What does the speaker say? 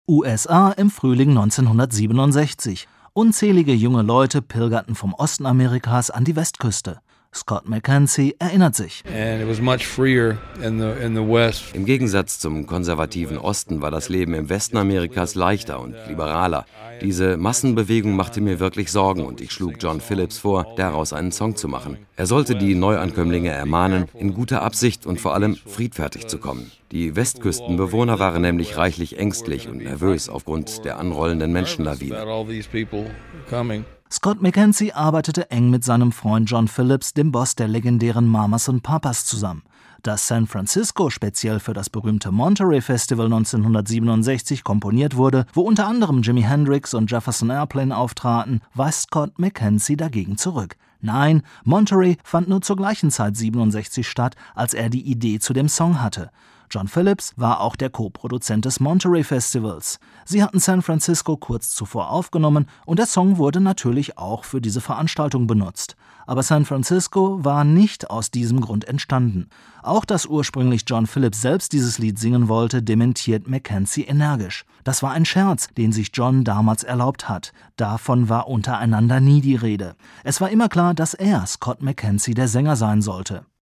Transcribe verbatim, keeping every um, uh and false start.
U S A im Frühling neunzehnhundertsiebenundsechzig. Unzählige junge Leute pilgerten vom Osten Amerikas an die Westküste. Scott McKenzie erinnert sich. Im Gegensatz zum konservativen Osten war das Leben im Westen Amerikas leichter und liberaler. Diese Massenbewegung machte mir wirklich Sorgen und ich schlug John Phillips vor, daraus einen Song zu machen. Er sollte die Neuankömmlinge ermahnen, in guter Absicht und vor allem friedfertig zu kommen. Die Westküstenbewohner waren nämlich reichlich ängstlich und nervös aufgrund der anrollenden Menschenlawine. Scott McKenzie arbeitete eng mit seinem Freund John Phillips, dem Boss der legendären Mamas and Papas, zusammen. Dass San Francisco speziell für das berühmte Monterey Festival neunzehnhundertsiebenundsechzig komponiert wurde, wo unter anderem Jimi Hendrix und Jefferson Airplane auftraten, weist Scott McKenzie dagegen zurück. Nein, Monterey fand nur zur gleichen Zeit siebenundsechzig statt, als er die Idee zu dem Song hatte. John Phillips war auch der Co-Produzent des Monterey Festivals. Sie hatten San Francisco kurz zuvor aufgenommen und der Song wurde natürlich auch für diese Veranstaltung benutzt. Aber San Francisco war nicht aus diesem Grund entstanden. Auch dass ursprünglich John Phillips selbst dieses Lied singen wollte, dementiert McKenzie energisch. Das war ein Scherz, den sich John damals erlaubt hat. Davon war untereinander nie die Rede. Es war immer klar, dass er, Scott McKenzie, der Sänger sein sollte.